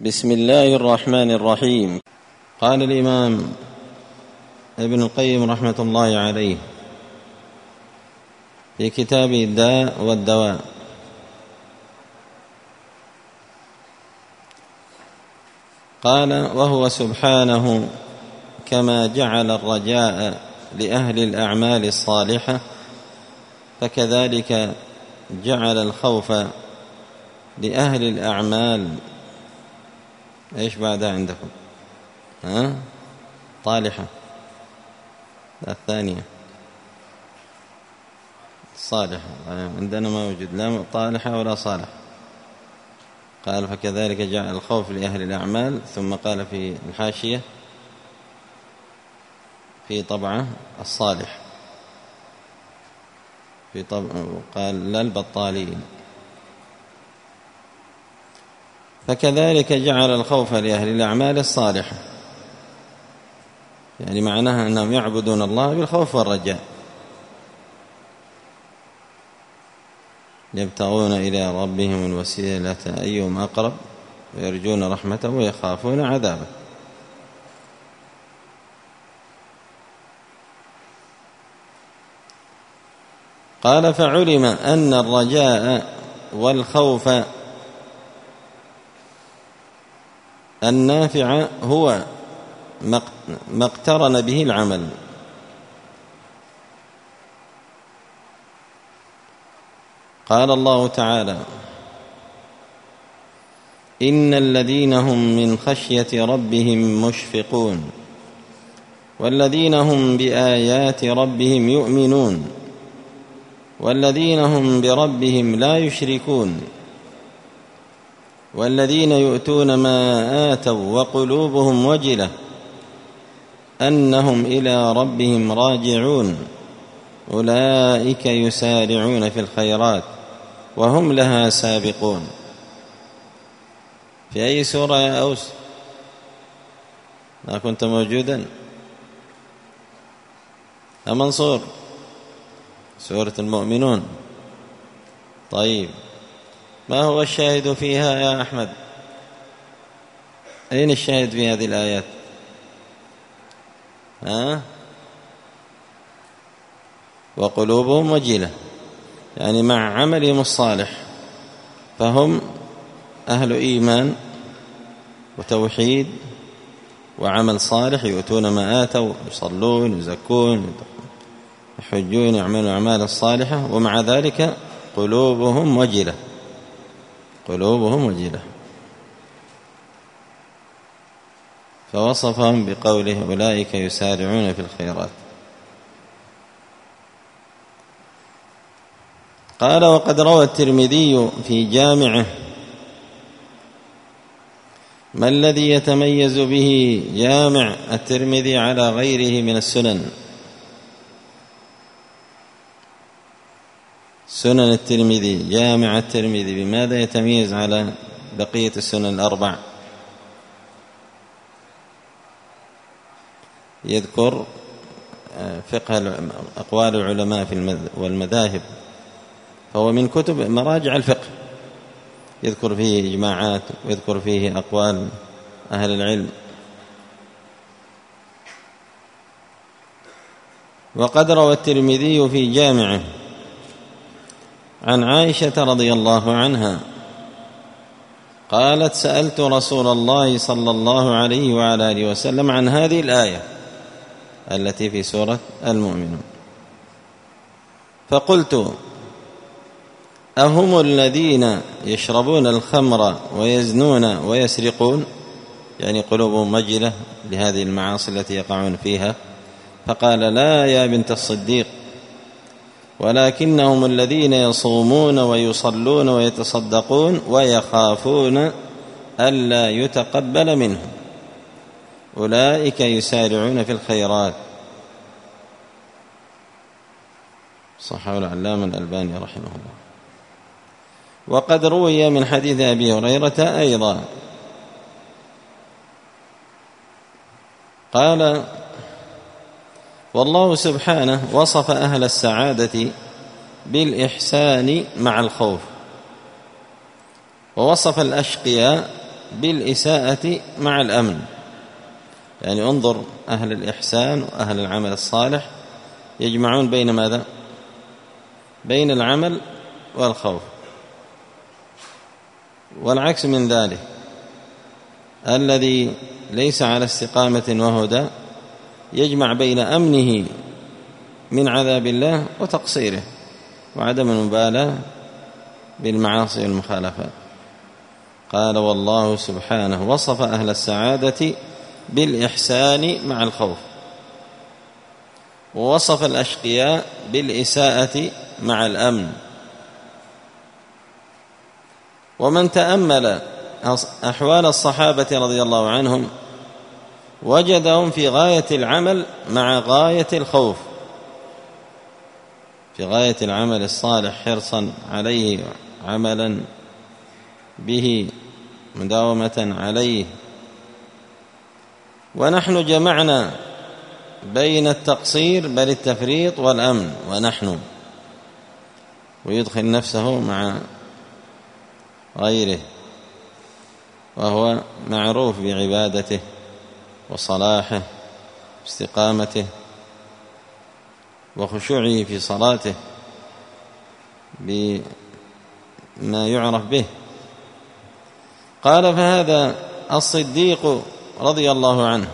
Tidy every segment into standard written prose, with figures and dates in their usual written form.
بسم الله الرحمن الرحيم. قال الإمام ابن القيم رحمة الله عليه في كتاب الداء والدواء: قال: وهو سبحانه كما جعل الرجاء لأهل الأعمال الصالحة فكذلك جعل الخوف لأهل الأعمال. ايش بعدها عندكم؟ طالحة، الثانية صالحة. عندنا ما وجد لا طالحة ولا صالح. قال فكذلك جعل الخوف لأهل الأعمال، ثم قال في الحاشية في طبعة الصالح في قال لا البطالين. فكذلك جعل الخوف لأهل الأعمال الصالحة، يعني معناها أنهم يعبدون الله بالخوف والرجاء، يبتغون إلى ربهم الوسيلة أيهم أقرب ويرجون رحمته ويخافون عذابه. قال فعلم أن الرجاء والخوف النافع هو ما اقترن به العمل. قال الله تعالى: إن الذين هم من خشية ربهم مشفقون والذين هم بآيات ربهم يؤمنون والذين هم بربهم لا يشركون والذين يؤتون ما آتوا وقلوبهم وجلة أنهم إلى ربهم راجعون أولئك يسارعون في الخيرات وهم لها سابقون. في أي سورة يا أوس؟ ما كنت موجودا يا منصور؟ سورة المؤمنون. طيب، ما هو الشاهد فيها يا أحمد؟ أين الشاهد في هذه الآيات؟ وقلوبهم وجلة، يعني مع عملهم الصالح، فهم أهل إيمان وتوحيد وعمل صالح، يؤتون ما آتوا، يصلون، يزكون، يحجون، يعملون الأعمال الصالحة، ومع ذلك قلوبهم وجلة. قلوبهم وجلة. فوصفهم بقوله: أولئك يسارعون في الخيرات. قال: وقد روى الترمذي في جامعه: ما الذي يتميز به جامع الترمذي على غيره من السنن؟ سنن الترمذي، جامع الترمذي، بماذا يتميز على بقية السنن الأربع؟ يذكر فقه أقوال العلماء والمذاهب، فهو من كتب مراجع الفقه، يذكر فيه إجماعات ويذكر فيه أقوال أهل العلم. وقد روى الترمذي في جامعه عن عائشة رضي الله عنها قالت: سألت رسول الله صلى الله عليه وعلى آله وسلم عن هذه الآية التي في سورة المؤمنون، فقلت: أهم الذين يشربون الخمر ويزنون ويسرقون؟ يعني قلوبهم مجلة لهذه المعاصي التي يقعون فيها. فقال: لا يا بنت الصديق، ولكنهم الذين يصومون ويصلون ويتصدقون ويخافون ألا يتقبل منهم، أولئك يسارعون في الخيرات. صححه العلامة الألباني رحمه الله. وقد روي من حديث أبي هريرة أيضا قال: والله سبحانه وصف أهل السعادة بالإحسان مع الخوف، ووصف الأشقياء بالإساءة مع الأمن. يعني انظر أهل الإحسان وأهل العمل الصالح يجمعون بين ماذا؟ بين العمل والخوف. والعكس من ذلك الذي ليس على استقامة وهدى يجمع بين أمنه من عذاب الله وتقصيره وعدم المبالاة بالمعاصي والمخالفات. قال والله سبحانه وصف أهل السعادة بالإحسان مع الخوف، ووصف الأشقياء بالإساءة مع الأمن. ومن تأمل أحوال الصحابة رضي الله عنهم وجدهم في غاية العمل مع غاية الخوف، في غاية العمل الصالح حرصا عليه عملا به مداومة عليه. ونحن جمعنا بين التقصير بل التفريط والأمن، ونحن ويدخل نفسه مع غيره، وهو معروف بعبادته وصلاحه واستقامته وخشوعه في صلاته بما يعرف به. قال فهذا الصديق رضي الله عنه.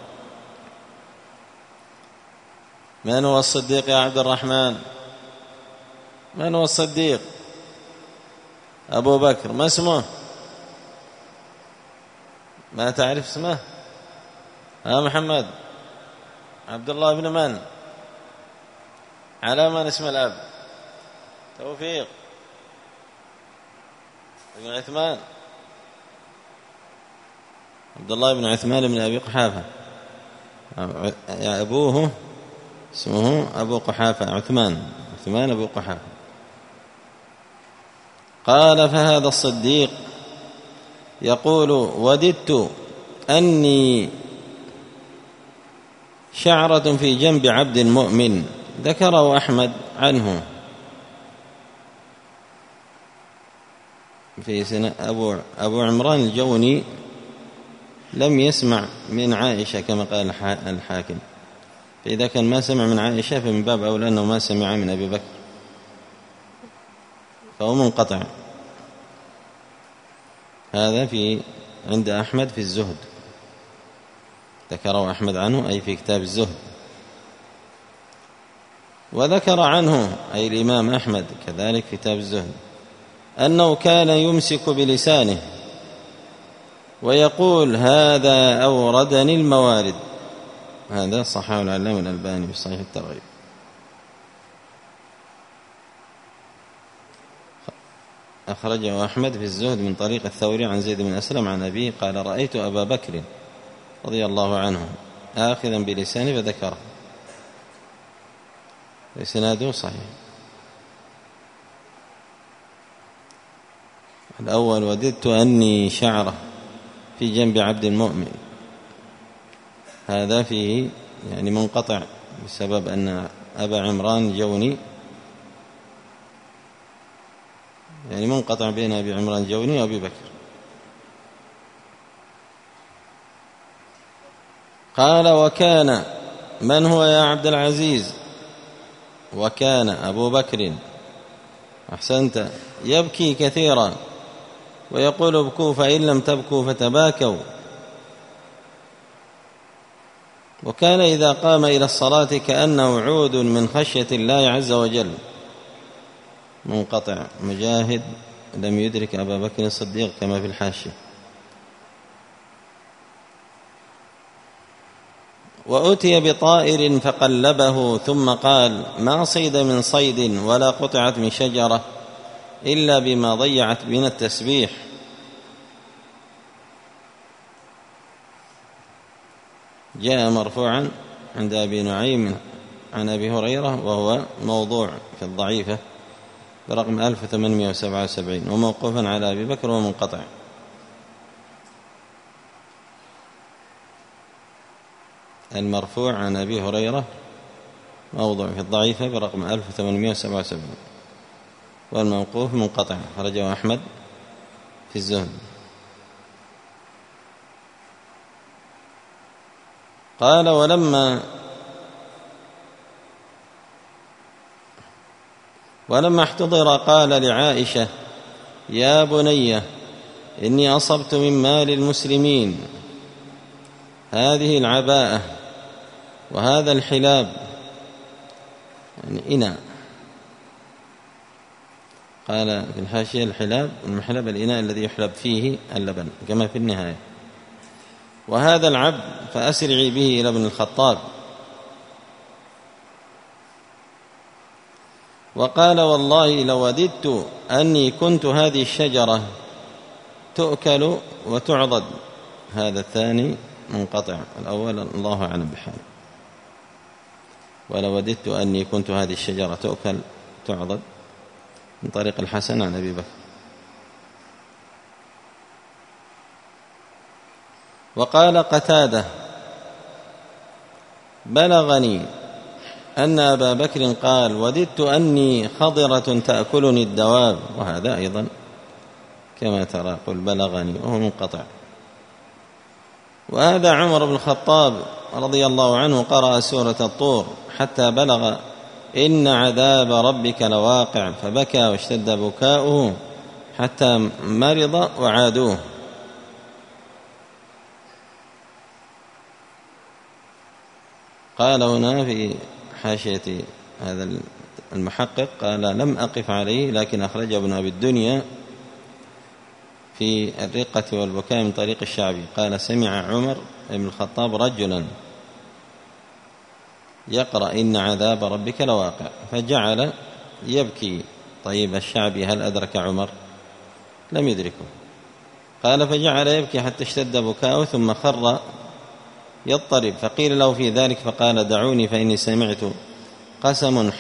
من هو الصديق يا عبد الرحمن؟ من هو الصديق؟ أبو بكر. ما اسمه؟ ما تعرف اسمه؟ محمد عبد الله بن من؟ على من اسم الأب؟ توفيق بن عثمان، عبد الله بن عثمان بن أبي قحافة. أبوه اسمه أبو قحافة، عثمان أبو قحافة. قال فهذا الصديق يقول وددت أني شعرة في جنب عبد مؤمن، ذكره أحمد عنه في سنة. أبو عمران الجوني لم يسمع من عائشة كما قال الحاكم، فإذا كان ما سمع من عائشة فمن باب أولى أنه ما سمع من أبي بكر، فهو منقطع. هذا عند أحمد في الزهد، ذكره أحمد عنه أي في كتاب الزهد. وذكر عنه أي الإمام أحمد كذلك في كتاب الزهد أنه كان يمسك بلسانه ويقول هذا أوردني الموارد. هذا صححه العلامة الألباني في صحيح الترغيب. أخرجه أحمد في الزهد من طريق الثوري عن زيد بن أسلم عن أبيه قال رأيت أبا بكر رضي الله عنه آخذا بلسانه فذكره. إسناده صحيح. الأول وددت أني شعرة في جنب عبد المؤمن، هذا فيه يعني منقطع بسبب أن أبا عمران الجوني يعني منقطع بين أبي عمران الجوني وأبي بكر. قال وكان من هو يا عبد العزيز؟ وكان أبو بكر أحسنت يبكي كثيرا ويقول ابكوا فإن لم تبكوا فتباكوا. وكان إذا قام إلى الصلاة كأنه عود من خشية الله عز وجل. منقطع. مجاهد لم يدرك أبا بكر الصديق كما في الحاشية. وأتي بطائر فقلبه ثم قال ما صيد من صيد ولا قطعت من شجرة إلا بما ضيعت من التسبيح. جاء مرفوعا عند أبي نعيم عن أبي هريرة وهو موضوع في الضعيفة برقم 1877 وموقوفا على أبي بكر ومنقطع. المرفوع عن أبي هريرة موضوع في الضعيفة برقم 1877 والموقوف منقطع. خرجه أحمد في الزهد. قال ولما احتضر قال لعائشة يا بني إني أصبت من مال المسلمين هذه العباءة وهذا الحلاب، يعني إناء. قال في الحاشية الحلاب المحلب الإناء الذي يحلب فيه اللبن كما في النهاية. وهذا العبد فأسرعي به إلى ابن الخطاب. وقال والله لوددت أني كنت هذه الشجرة تؤكل وتعضد. هذا الثاني منقطع، الأول الله أعلم بحاله. ولوددت أني كنت هذه الشجرة تؤكل تعضد من طريق الحسن عن أبي بكر. وقال قتادة بلغني أن أبا بكر قال وددت أني خضرة تأكلني الدواب. وهذا أيضا كما ترى قل بلغني وهو منقطع. وهذا عمر بن الخطاب رضي الله عنه قرأ سورة الطور حتى بلغ إن عذاب ربك لواقع فبكى واشتد بكاؤه حتى مرض وعادوه. قال هنا في حاشية هذا المحقق قال لم أقف عليه لكن أخرجه ابن أبي الدنيا في الرقة والبكاء من طريق الشعبي. قال سمع عمر بن الخطاب رجلا يقرأ إن عذاب ربك لواقع فجعل يبكي. طيب الشعبي هل أدرك عمر؟ لم يدركه. قال فجعل يبكي حتى اشتد بكاؤه ثم خر يضطرب. فقيل له في ذلك فقال دعوني فإني سمعت قسم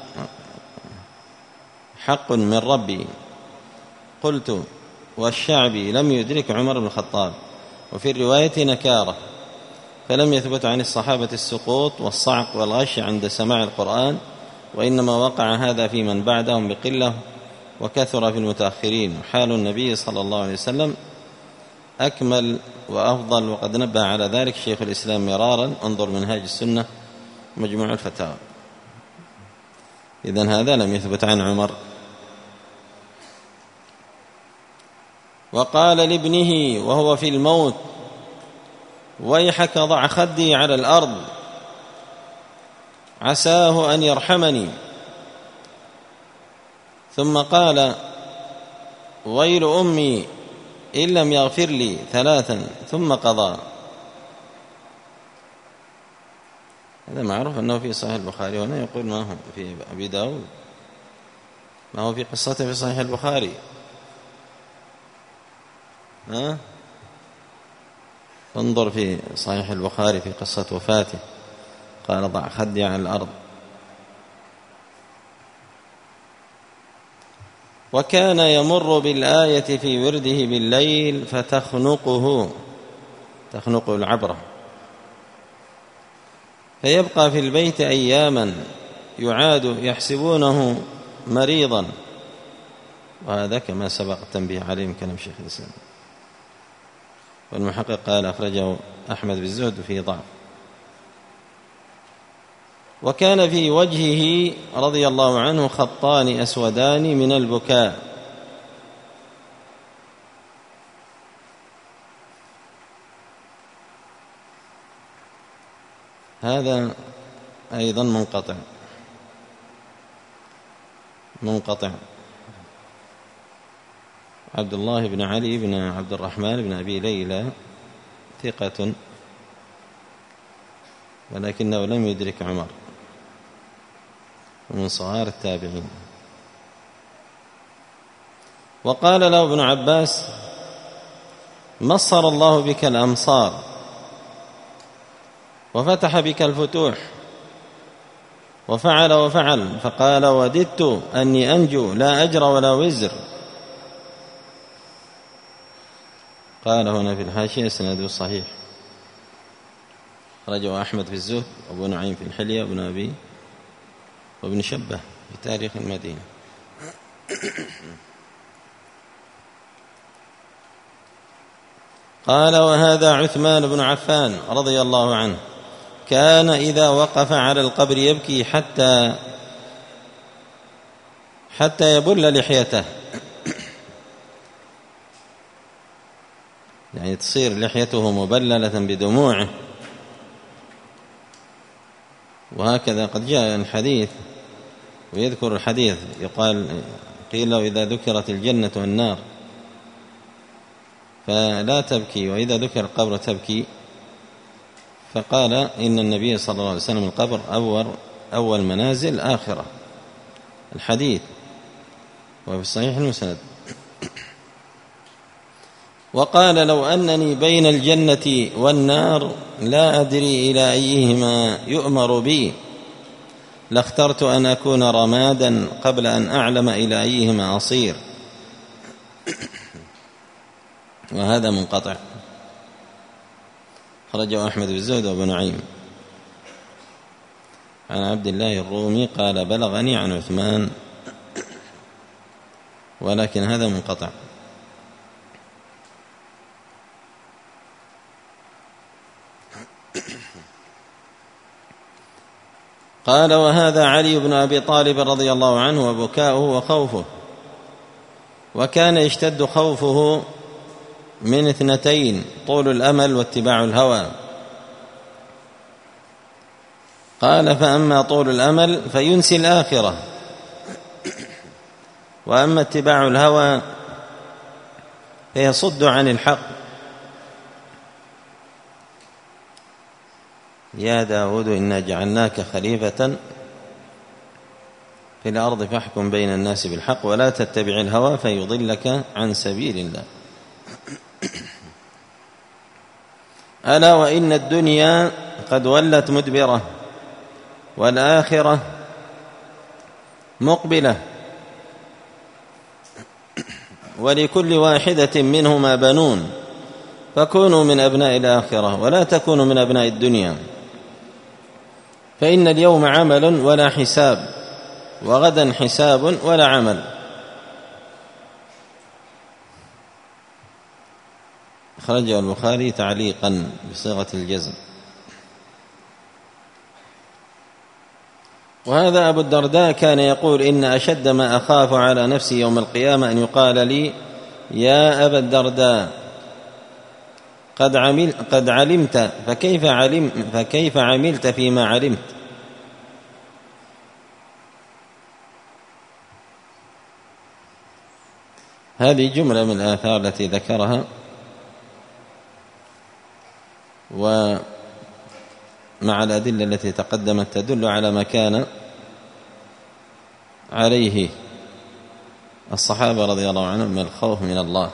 حق من ربي. قلت والشعبي لم يدرك عمر بن الخطاب. وفي الرواية نكارة، فلم يثبت عن الصحابة السقوط والصعق والغش عند سماع القرآن، وإنما وقع هذا في من بعدهم بقلة وكثر في المتأخرين. وحال النبي صلى الله عليه وسلم أكمل وأفضل، وقد نبه على ذلك شيخ الإسلام مرارا. انظر منهاج السنة مجموع الفتاوى. إذن هذا لم يثبت عن عمر. وقال لابنه وهو في الموت ويحك ضع خدي على الأرض عساه أن يرحمني. ثم قال ويل أمي إن لم يغفر لي 3 ثم قضى. هذا معروف أنه في صحيح البخاري. هنا يقول ما هو في أبي داود، ما هو في قصته في صحيح البخاري. انظر في صحيح البخاري في قصة وفاته قال ضع خدي على الأرض. وكان يمر بالآية في ورده بالليل فتخنقه العبرة، فيبقى في البيت أياما يعاد يحسبونه مريضا. وهذا كما سبق التنبيه عليه من كلام شيخ الإسلام. والمحقق قال أخرجه أحمد بالزهد في ضعف. وكان في وجهه رضي الله عنه خطان أسودان من البكاء. هذا أيضا منقطع. عبد الله بن علي بن عبد الرحمن بن أبي ليلى ثقة، ولكنه لم يدرك عمر، ومن صغار التابعين. وقال له ابن عباس مصر الله بك الأمصار وفتح بك الفتوح وفعل. فقال وددت أني أنجو لا أجر ولا وزر. قال هنا في الحاشية اسناده صحيح، رجع أحمد في الزهد وابو نعيم في الحلية وابن أبي وابن شبه في تاريخ المدينة. قال وهذا عثمان بن عفان رضي الله عنه كان إذا وقف على القبر يبكي حتى يبل لحيته، يعني تصير لحيته مبللة بدموعه. وهكذا قد جاء الحديث، ويذكر الحديث قيل له إذا ذكرت الجنة والنار فلا تبكي، وإذا ذكر القبر تبكي. فقال إن النبي صلى الله عليه وسلم القبر أول منازل آخرة، الحديث وفي الصحيح المسند. وقال لو أنني بين الجنة والنار لا أدري إلى أيهما يؤمر بي لاخترت أن أكون رمادا قبل أن أعلم إلى أيهما أصير. وهذا منقطع، خرجه أحمد بن زهد وابن نعيم عن عبد الله الرومي قال بلغني عن عثمان، ولكن هذا منقطع. قال وهذا علي بن أبي طالب رضي الله عنه وبكاؤه وخوفه، وكان يشتد خوفه من 2: طول الأمل واتباع الهوى. قال فأما طول الأمل فينسي الآخرة، وأما اتباع الهوى فيصد عن الحق. يا داود إنا جعلناك خليفة في الأرض فاحكم بين الناس بالحق ولا تتبع الهوى فيضلك عن سبيل الله. ألا وإن الدنيا قد ولت مدبرة والآخرة مقبلة، ولكل واحدة منهما بنون، فكونوا من أبناء الآخرة ولا تكونوا من أبناء الدنيا، فإن اليوم عمل ولا حساب، وغدا حساب ولا عمل. خرجه البخاري تعليقا بصيغة الجزم. وهذا أبو الدرداء كان يقول إن أشد ما أخاف على نفسي يوم القيامة أن يقال لي يا أبا الدرداء قد علمت فكيف عملت فيما علمت. هذه جملة من الآثار التي ذكرها، ومع الأدلة التي تقدمت تدل على ما كان عليه الصحابة رضي الله عنهم من الخوف من الله،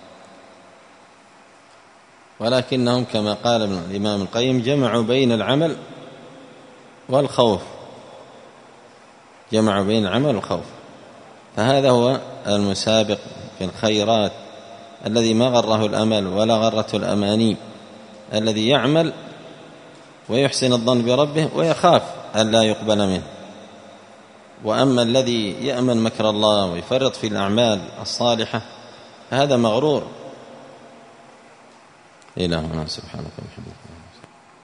ولكنهم كما قال الإمام القيم جمعوا بين العمل والخوف، جمعوا بين العمل والخوف. فهذا هو المسابق في الخيرات الذي ما غره الأمل ولا غرته الأماني، الذي يعمل ويحسن الظن بربه ويخاف أن لا يقبل منه. وأما الذي يأمن مكر الله ويفرط في الأعمال الصالحة هذا مغرور. إلهنا سبحانك وبحمدك.